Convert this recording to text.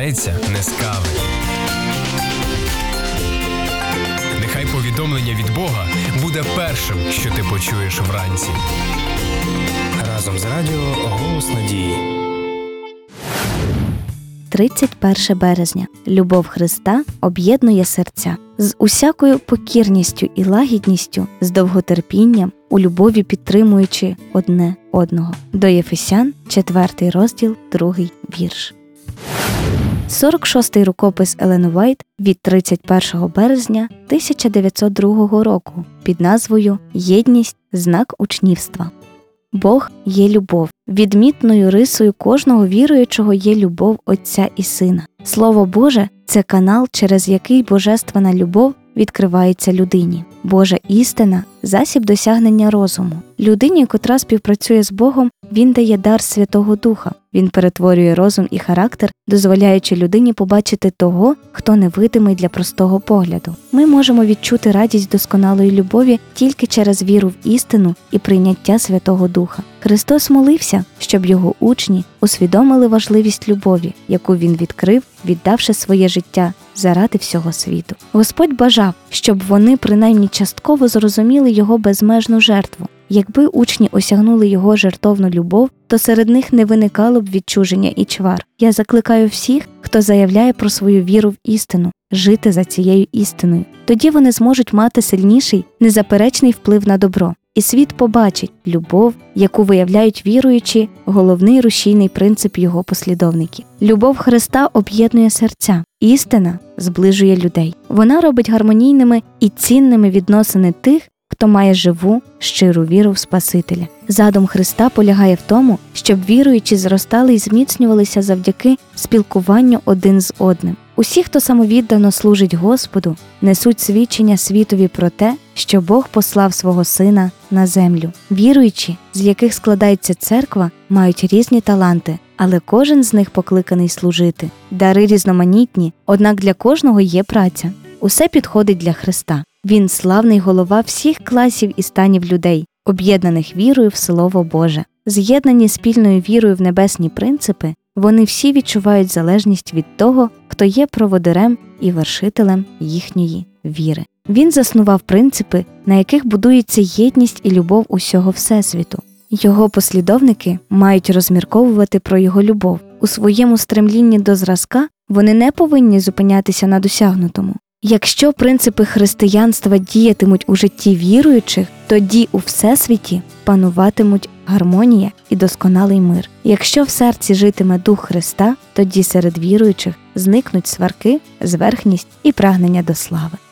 почнеться не з кави. Нехай повідомлення від Бога буде першим, що ти почуєш вранці. Разом з радіо «Голос надії». 31 березня. Любов Христа об'єднує серця. З усякою покірністю і лагідністю, з довготерпінням, у любові підтримуючи одне одного. До Єфесян, 4 розділ, 2 вірш. 46-й рукопис Елен Уайт від 31 березня 1902 року під назвою «Єдність – знак учнівства». Бог є любов. Відмітною рисою кожного віруючого є любов Отця і Сина. Слово Боже – це канал, через який божественна любов відкривається людині. Божа істина – засіб досягнення розуму. Людині, котра співпрацює з Богом, Він дає дар Святого Духа. Він перетворює розум і характер, дозволяючи людині побачити того, хто невидимий для простого погляду. Ми можемо відчути радість досконалої любові тільки через віру в істину і прийняття Святого Духа. Христос молився, щоб його учні усвідомили важливість любові, яку Він відкрив, віддавши своє життя заради всього світу. Господь бажав, щоб вони принаймні частково зрозуміли його безмежну жертву. Якби учні осягнули його жертовну любов, то серед них не виникало б відчуження і чвар. Я закликаю всіх, хто заявляє про свою віру в істину, жити за цією істиною. Тоді вони зможуть мати сильніший, незаперечний вплив на добро. І світ побачить любов, яку виявляють віруючі, головний рушійний принцип його послідовників. Любов Христа об'єднує серця. Істина зближує людей. Вона робить гармонійними і цінними відносини тих, хто має живу, щиру віру в Спасителя. Задум Христа полягає в тому, щоб віруючі зростали і зміцнювалися завдяки спілкуванню один з одним. Усі, хто самовіддано служить Господу, несуть свідчення світові про те, що Бог послав свого Сина на землю. Віруючі, з яких складається церква, мають різні таланти, але кожен з них покликаний служити. Дари різноманітні, однак для кожного є праця. Усе підходить для Христа. Він – славний голова всіх класів і станів людей, об'єднаних вірою в Слово Боже. З'єднані спільною вірою в небесні принципи, вони всі відчувають залежність від того, хто є проводирем і вершителем їхньої віри. Він заснував принципи, на яких будується єдність і любов усього Всесвіту. Його послідовники мають розмірковувати про його любов. У своєму стремлінні до зразка вони не повинні зупинятися на досягнутому. Якщо принципи християнства діятимуть у житті віруючих, тоді у Всесвіті пануватимуть гармонія і досконалий мир. Якщо в серці житиме Дух Христа, тоді серед віруючих зникнуть сварки, зверхність і прагнення до слави.